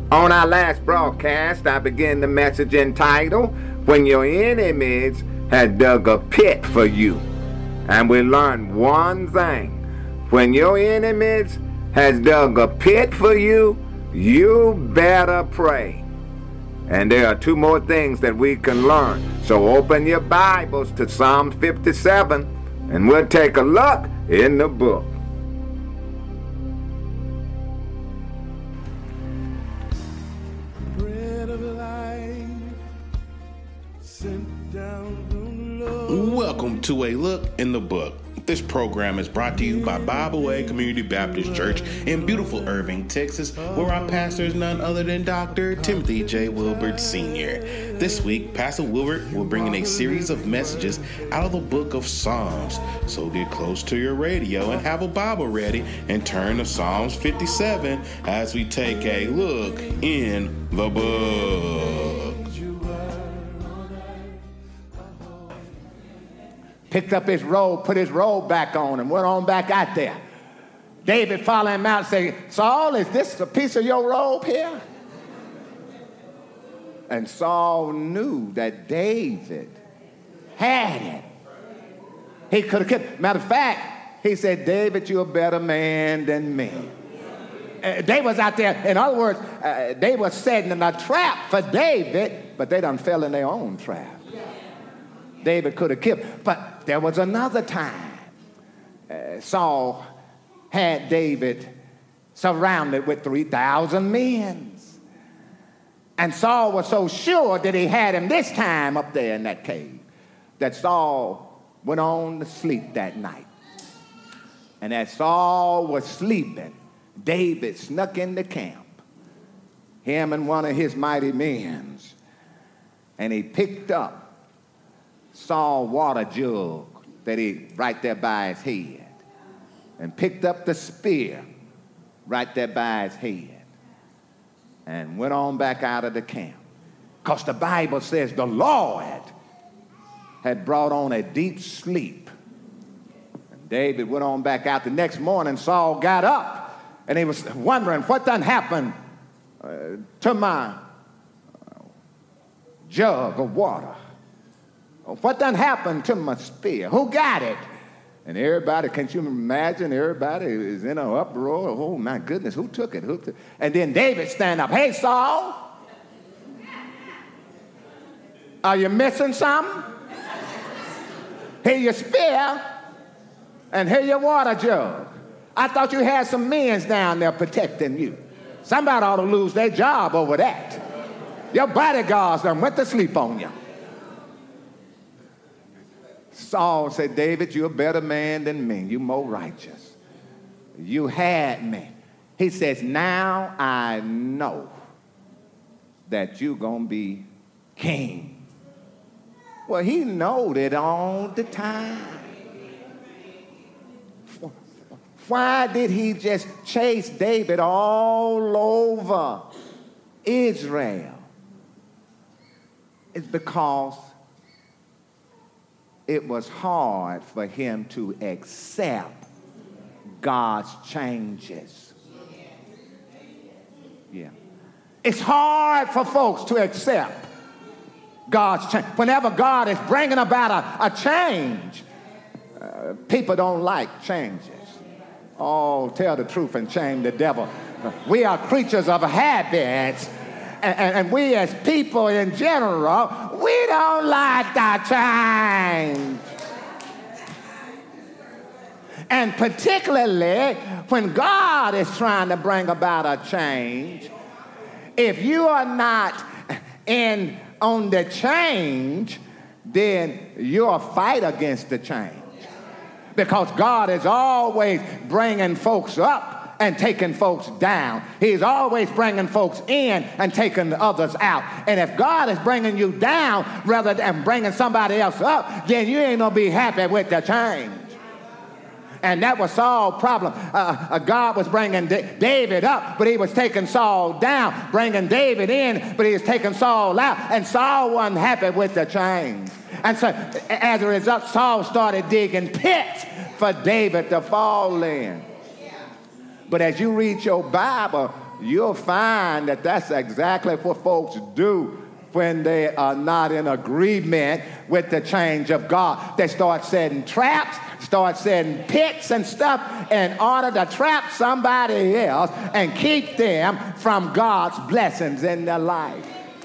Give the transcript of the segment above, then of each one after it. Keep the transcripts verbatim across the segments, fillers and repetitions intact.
On our last broadcast, I began the message entitled, When Your Enemies Had Dug a Pit for You. And we learned one thing. When your enemies has dug a pit for you, you better pray. And there are two more things that we can learn. So open your Bibles to Psalm fifty-seven, and we'll take a look in the book. Welcome to A Look in the Book. This program is brought to you by Bible Way Community Baptist Church in beautiful Irving, Texas, where our pastor is none other than Doctor Timothy J. Wilbert Senior This week, Pastor Wilbert will bring in a series of messages out of the book of Psalms. So get close to your radio and have a Bible ready and turn to Psalms fifty-seven as we take a look in the book. Picked up his robe, put his robe back on, and went on back out there. David followed him out and said, Saul, is this a piece of your robe here? And Saul knew that David had it. He could have kept. Matter of fact, he said, David, you're a better man than me. Uh, they was out there, in other words, uh, they were setting a trap for David, but they done fell in their own trap. David could have killed. But there was another time uh, Saul had David surrounded with three thousand men. And Saul was so sure that he had him this time up there in that cave that Saul went on to sleep that night. And as Saul was sleeping, David snuck into camp, him and one of his mighty men, and he picked up Saul's water jug that he right there by his head, and picked up the spear right there by his head, and went on back out of the camp. Because the Bible says the Lord had brought on a deep sleep. And David went on back out. The next morning, Saul got up, and he was wondering what done happened uh, to my uh, jug of water. What done happened to my spear? Who got it? And everybody, can't you imagine? Everybody is in an uproar. Oh, my goodness, who took it? Who took it? And then David stand up. Hey, Saul, are you missing something? Here your spear, and here your water jug. I thought you had some men down there protecting you. Somebody ought to lose their job over that. Your bodyguards done went to sleep on you. Saul said, David, you're a better man than me. You're more righteous. You had me. He says, now I know that you're going to be king. Well, he knowed it all the time. Why did he just chase David all over Israel? It's because it was hard for him to accept God's changes. Yeah. It's hard for folks to accept God's change. Whenever God is bringing about a, a change, uh, people don't like changes. Oh, tell the truth and shame the devil. We are creatures of habits. And, and we as people in general, we don't like the change. And particularly when God is trying to bring about a change, if you are not in on the change, then you're a fight against the change. Because God is always bringing folks up and taking folks down. He's always bringing folks in and taking the others out. And if God is bringing you down rather than bringing somebody else up, then you ain't gonna be happy with the change. And that was Saul's problem. Uh, uh, God was bringing D- David up, but he was taking Saul down, bringing David in, but he was taking Saul out. And Saul wasn't happy with the change. And so as a result, Saul started digging pits for David to fall in. But as you read your Bible, you'll find that that's exactly what folks do when they are not in agreement with the change of God. They start setting traps, start setting pits and stuff in order to trap somebody else and keep them from God's blessings in their life.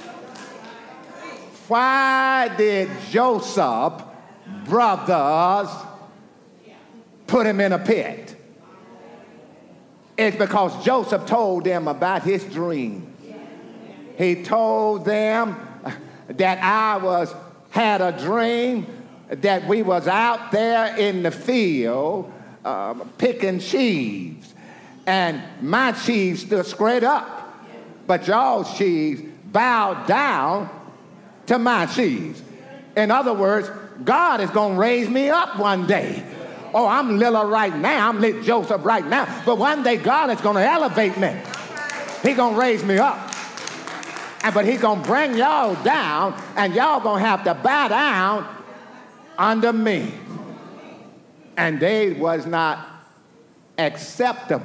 Why did Joseph's brothers put him in a pit? It's because Joseph told them about his dream. He told them that I was had a dream that we was out there in the field uh, picking sheaves, and my sheaves stood straight up, but y'all's sheaves bowed down to my sheaves. In other words, God is going to raise me up one day. Oh, I'm little right now. I'm little Joseph right now. But one day God is going to elevate me. He's going to raise me up. And but he's going to bring y'all down, and y'all going to have to bow down under me. And they was not accepting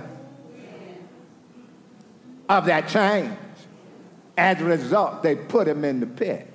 of that change. As a result, they put him in the pit.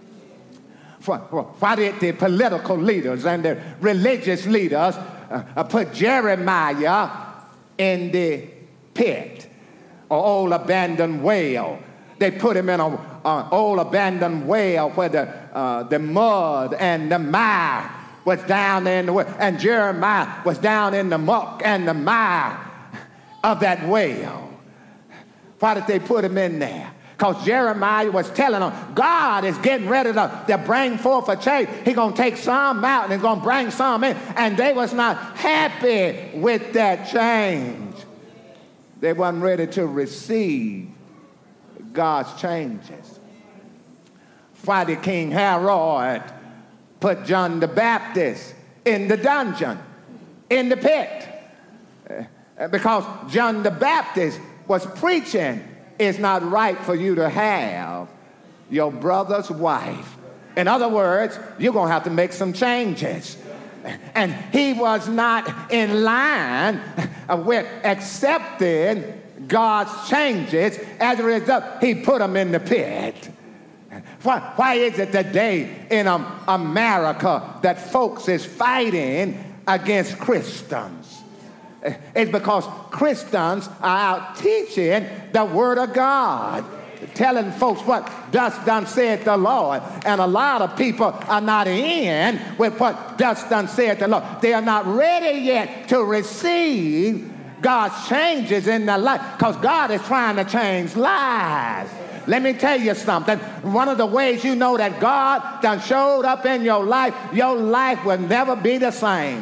Why did the political leaders and the religious leaders uh, put Jeremiah in the pit, or old abandoned well? They put him in an old abandoned well where the, uh, the mud and the mire was down there in the well, and Jeremiah was down in the muck and the mire of that well. Why did they put him in there? Because Jeremiah was telling them, God is getting ready to, to bring forth a change. He's going to take some out and he's going to bring some in. And they was not happy with that change. They wasn't ready to receive God's changes. Why did King Herod put John the Baptist in the dungeon, in the pit? Uh, because John the Baptist was preaching, it's not right for you to have your brother's wife. In other words, you're going to have to make some changes. And he was not in line with accepting God's changes. As a result, he put them in the pit. Why, why is it today in um, America that folks is fighting against Christians? It's because Christians are out teaching the Word of God, telling folks what thus done said the Lord. And a lot of people are not in with what thus done said the Lord. They are not ready yet to receive God's changes in their life, because God is trying to change lives. Let me tell you something. One of the ways you know that God done showed up in your life, your life will never be the same.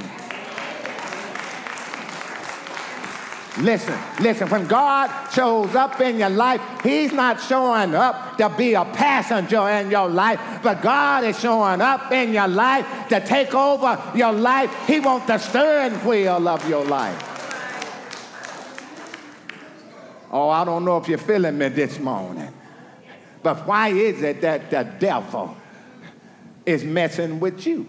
Listen, listen, when God shows up in your life, he's not showing up to be a passenger in your life, but God is showing up in your life to take over your life. He wants the steering wheel of your life. Oh, I don't know if you're feeling me this morning, but why is it that the devil is messing with you?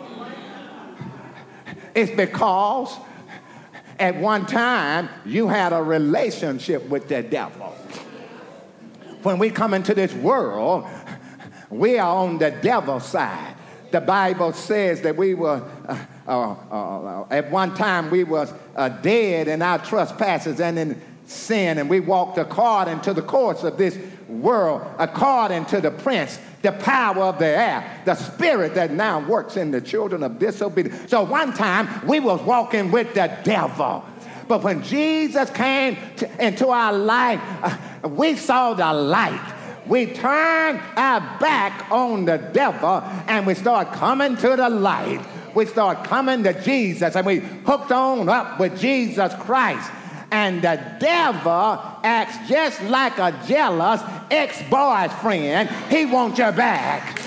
It's because at one time, you had a relationship with the devil. When we come into this world, we are on the devil's side. The Bible says that we were, uh, uh, uh, at one time, we was uh, dead in our trespasses and in sin, and we walked according to the course of this world, according to the prince, the power of the air, the spirit that now works in the children of disobedience. So one time we was walking with the devil, but when Jesus came to, into our life, uh, we saw the light. We turned our back on the devil and we start coming to the light. We start coming to Jesus, and we hooked on up with Jesus Christ. And the devil acts just like a jealous ex-boyfriend. He wants you back.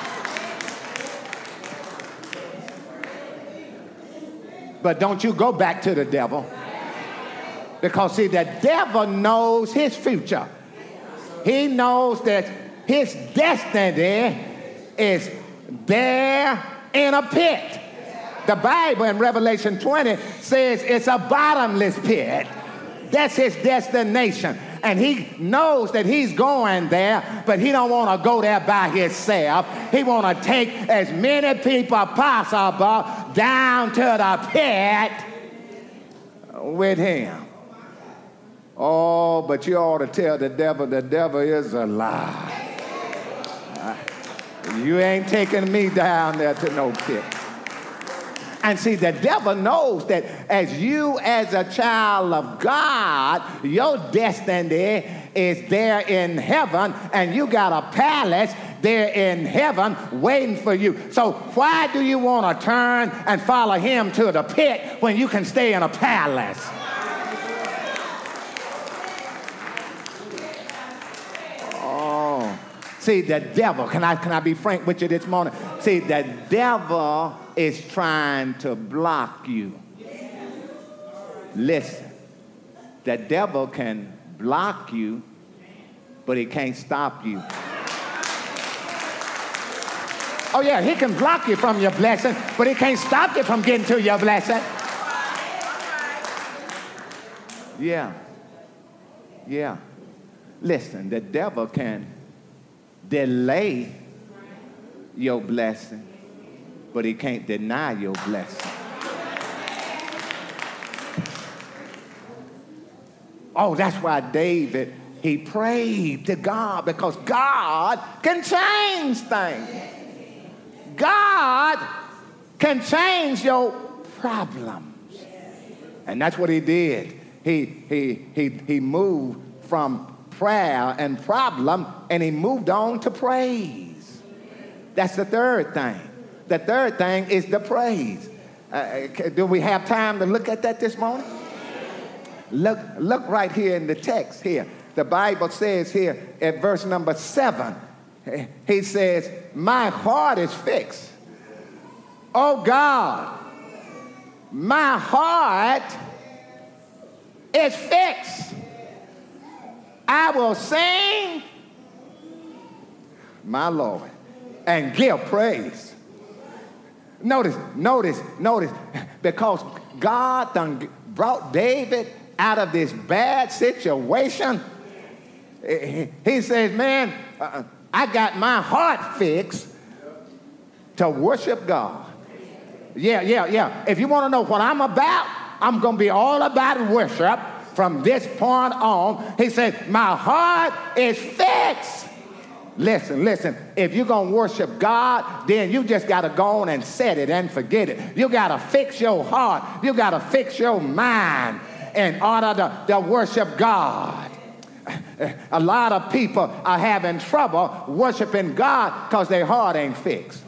But don't you go back to the devil. Because, see, the devil knows his future. He knows that his destiny is there in a pit. The Bible in Revelation twenty says it's a bottomless pit. That's his destination. And and he knows that he's going there, but he don't want to go there by himself. He want to take as many people possible down to the pit with him. Oh, but you ought to tell the devil, the devil is a lie. You ain't taking me down there to no pit. And see, the devil knows that as you, as a child of God, your destiny is there in heaven, and you got a palace there in heaven waiting for you. So why do you want to turn and follow him to the pit when you can stay in a palace? Oh, see, the devil, can I, can I be frank with you this morning? See, the devil is trying to block you. Listen, the devil can block you, but he can't stop you. Oh yeah, he can block you from your blessing, but he can't stop you from getting to your blessing. Yeah, yeah. Listen, the devil can delay your blessing, but he can't deny your blessing. Oh, that's why David, he prayed to God, because God can change things. God can change your problems. And that's what he did. He, he, he, he moved from prayer and problem, and he moved on to praise. That's the third thing. The third thing is the praise. Uh, do we have time to look at that this morning? Look, look right here in the text here. The Bible says here at verse number seven, he says, my heart is fixed. Oh God, my heart is fixed. I will sing, my Lord, and give praise. Notice, notice, notice, because God done brought David out of this bad situation. He says, man, uh, I got my heart fixed to worship God. Yeah, yeah, yeah. If you want to know what I'm about, I'm going to be all about worship from this point on. He said, my heart is fixed. Listen, listen, if you're going to worship God, then you just got to go on and set it and forget it. You got to fix your heart. You got to fix your mind in order to, to worship God. A lot of people are having trouble worshiping God because their heart ain't fixed.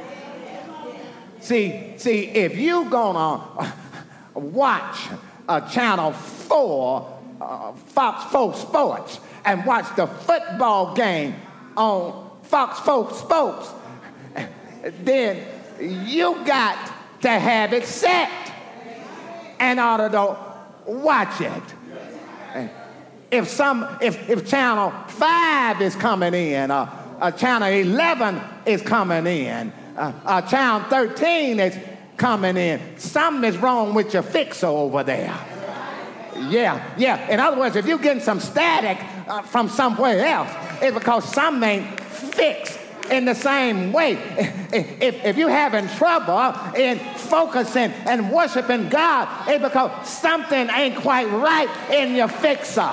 See, see, if you're going to watch uh, Channel four, uh, Fox four Sports, and watch the football game on Fox four Sports, then you got to have it set in order to watch it. If some, if, if Channel five is coming in, uh, uh, Channel eleven is coming in, uh, uh, Channel thirteen is coming in, something is wrong with your fixer over there. Yeah, yeah. In other words, if you're getting some static uh, from somewhere else, it's because something ain't fixed in the same way. If, if you're having trouble in focusing and worshiping God, it's because something ain't quite right in your fixer.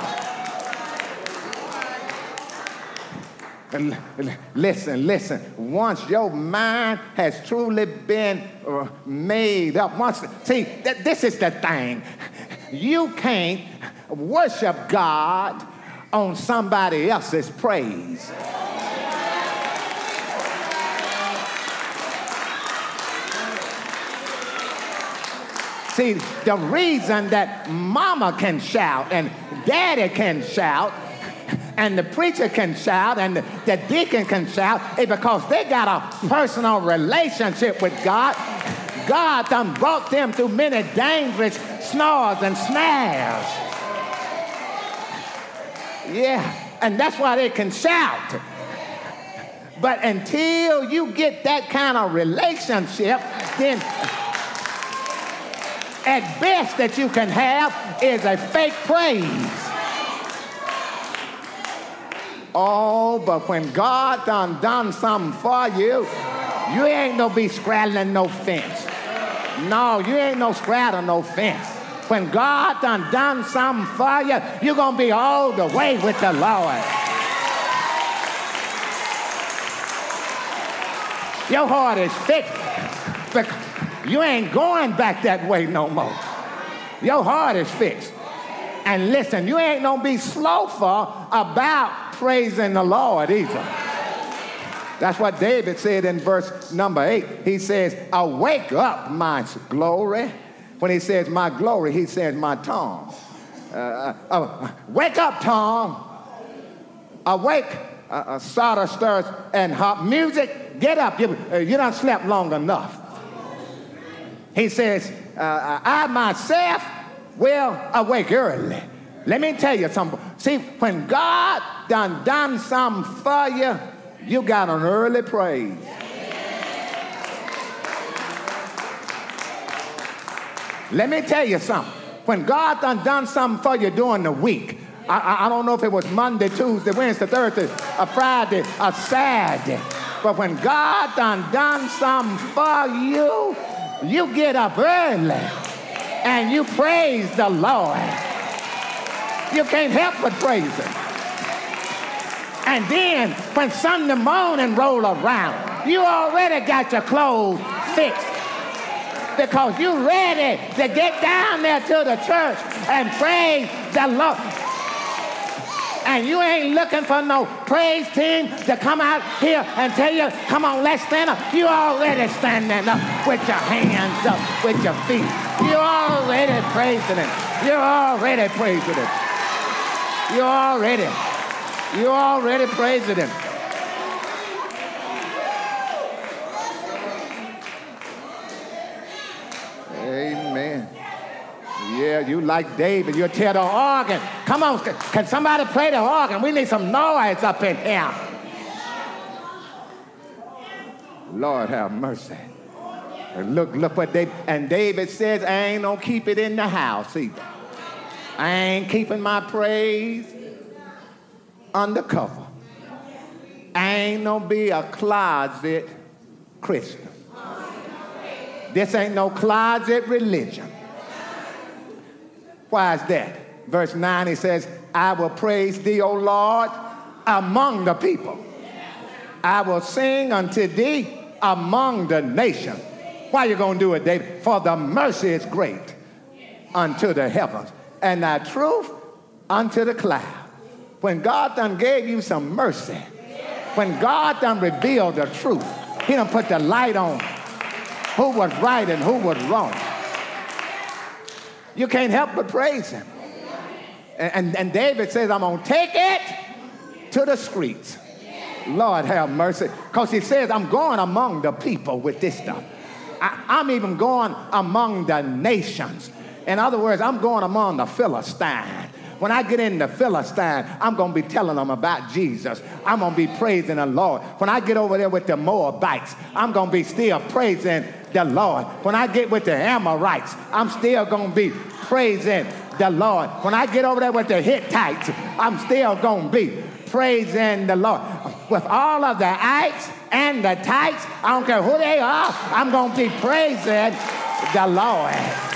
Listen, listen. Once your mind has truly been uh, made up, once, see, th- this is the thing. You can't worship God on somebody else's praise. See, the reason that mama can shout and daddy can shout and the preacher can shout and the, the deacon can shout is because they got a personal relationship with God. God done brought them through many dangerous snars and snares. Yeah, and that's why they can shout. But until you get that kind of relationship, then at best that you can have is a fake praise. Oh, but when God done done something for you, you ain't no be straddling no fence. No, you ain't no straddling no fence. When God done done something for you, you're going to be all the way with the Lord. Your heart is fixed. You ain't going back that way no more. Your heart is fixed. And listen, you ain't gonna be slothful about praising the Lord either. That's what David said in verse number eight. He says, awake up, my glory. When he says my glory, he says my tongue. Uh, uh, wake up, Tom. Awake, uh, uh, solder stirs and hot music. Get up. You, uh, you done slept long enough. He says, uh, I myself will awake early. Let me tell you something. See, when God done done something for you, you got an early praise. Let me tell you something. When God done done something for you during the week, I, I, I don't know if it was Monday, Tuesday, Wednesday, Thursday, a Friday, a Saturday, but when God done done something for you, you get up early and you praise the Lord. You can't help but praise him. And then when Sunday morning roll around, you already got your clothes fixed because you ready to get down there to the church and praise the Lord. And you ain't looking for no praise team to come out here and tell you, come on, let's stand up. You already standing up with your hands up, with your feet. You're already praising him. You're already praising him. You're already, you're already praising him. Amen. Yeah, you like David. You tear the organ. Come on, can somebody play the organ? We need some noise up in here. Lord have mercy. And look, look what they, and David says, I ain't gonna keep it in the house either. I ain't keeping my praise undercover. I ain't gonna be a closet Christian. This ain't no closet religion. Why is that? Verse nine, he says, I will praise thee, O Lord, among the people. I will sing unto thee among the nations. Why you going to do it, David? For the mercy is great unto the heavens, and thy truth unto the cloud. When God done gave you some mercy, when God done revealed the truth, he done put the light on who was right and who was wrong. You can't help but praise him. And, and, and David says, I'm going to take it to the streets. Lord have mercy. Because he says, I'm going among the people with this stuff. I, I'm even going among the nations. In other words, I'm going among the Philistines. When I get in the Philistine, I'm going to be telling them about Jesus. I'm going to be praising the Lord. When I get over there with the Moabites, I'm going to be still praising the Lord. When I get with the Amorites, I'm still going to be praising the Lord. When I get over there with the Hittites, I'm still going to be praising the Lord. With all of the ites and the tights, I don't care who they are, I'm going to be praising the Lord.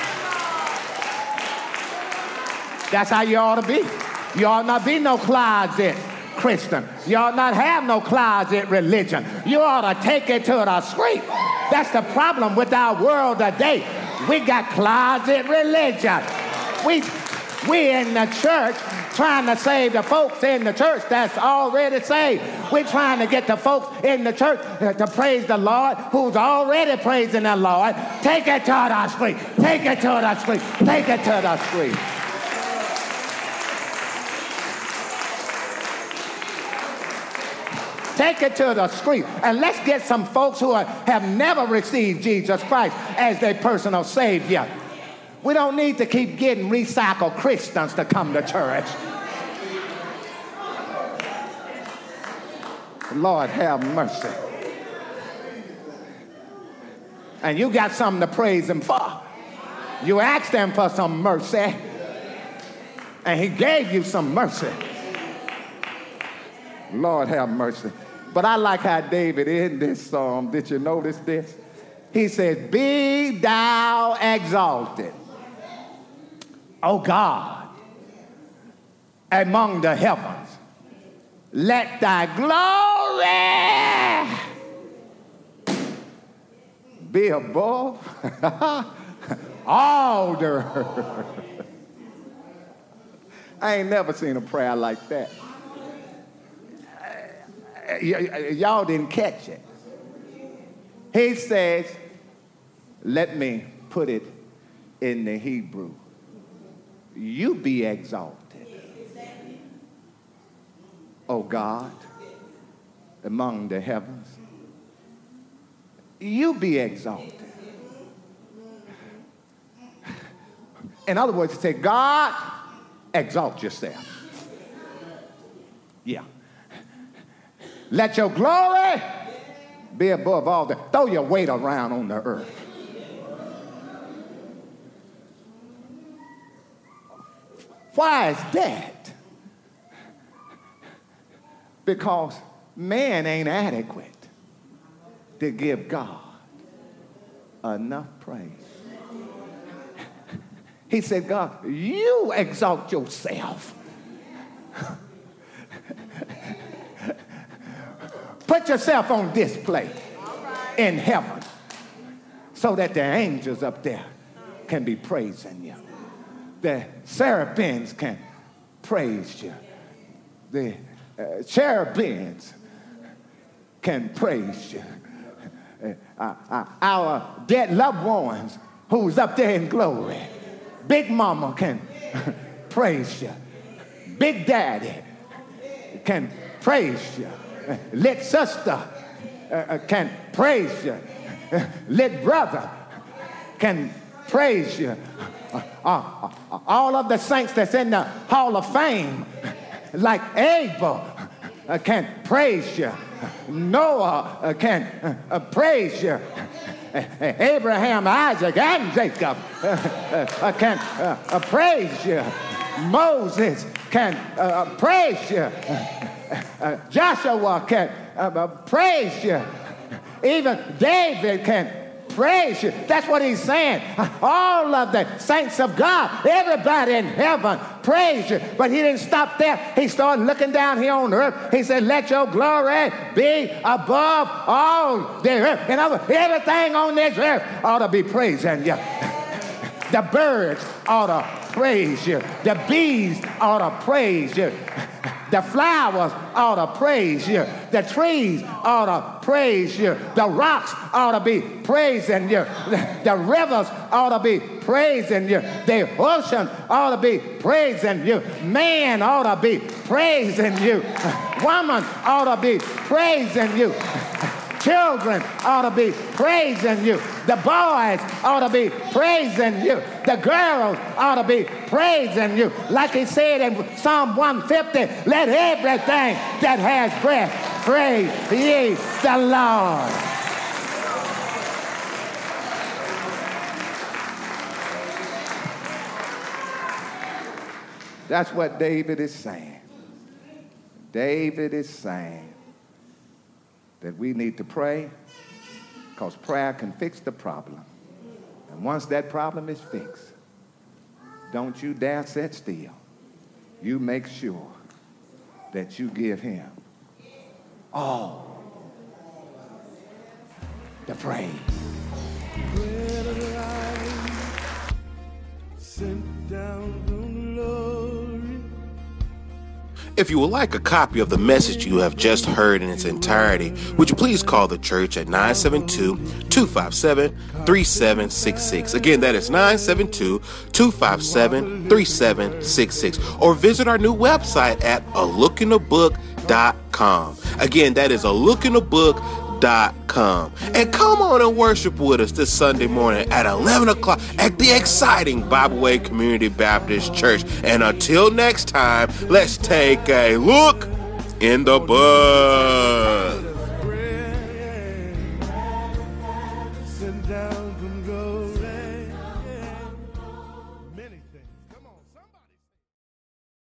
That's how you ought to be. You ought not be no closet Christian. You ought not have no closet religion. You ought to take it to the street. That's the problem with our world today. We got closet religion. We, we in the church trying to save the folks in the church that's already saved. We're trying to get the folks in the church to praise the Lord who's already praising the Lord. Take it to the street. Take it to the street. Take it to the street. Take it to the street, and let's get some folks who are, have never received Jesus Christ as their personal Savior. We don't need to keep getting recycled Christians to come to church. Lord have mercy. And you got something to praise him for. You asked him for some mercy, and he gave you some mercy. Lord have mercy. But I like how David in this psalm, did you notice this? He says, be thou exalted, O God, among the heavens. Let thy glory be above all the earth. I ain't never seen a prayer like that. Y- y- y'all didn't catch it. He says, let me put it in the Hebrew. You be exalted, O God, among the heavens. You be exalted. In other words, he said, God, exalt yourself. Yeah. Let your glory be above all the, throw your weight around on the earth. Why is that? Because man ain't adequate to give God enough praise. He said, God, you exalt yourself. Put yourself on display in heaven so that the angels up there can be praising you. The seraphims can praise you. The uh, cherubims can praise you. Uh, uh, our dead loved ones who's up there in glory. Big Mama can praise you. Big Daddy can praise you. Little sister uh, can praise you. Little brother can praise you. Uh, uh, uh, all of the saints that's in the Hall of Fame, like Abel, uh, can praise you. Noah uh, can uh, uh, praise you. Abraham, Isaac, and Jacob uh, uh, can uh, uh, praise you. Moses can uh, praise you. Uh, Joshua can uh, uh, praise you. Even David can praise you. That's what he's saying. All of the saints of God, everybody in heaven, praise you. But he didn't stop there. He started looking down here on earth. He said, let your glory be above all the earth. In other words, everything on this earth ought to be praising you. The birds ought to praise you. The bees ought to praise you. The flowers ought to praise you. The trees ought to praise you. The rocks ought to be praising you. The, the rivers ought to be praising you. The ocean ought to be praising you. Man ought to be praising you. Woman ought to be praising you. Children ought to be praising you. The boys ought to be praising you. The girls ought to be praising you. Like he said in Psalm one fifty, let everything that has breath praise ye the Lord. That's what David is saying. David is saying that we need to pray because prayer can fix the problem. And once that problem is fixed, don't you dare sit still. You make sure that you give him all the praise. Bread of life sent down from glory. If you would like a copy of the message you have just heard in its entirety, would you please call the church at nine seven two, two five seven, three seven six six. Again, that is nine seven two, two five seven, three seven six six. Or visit our new website at a look in the book dot com. Again, that is a look in the book dot com. And come on and worship with us this Sunday morning at eleven o'clock at the exciting Bible Way Community Baptist Church. And until next time, let's take a look in the book.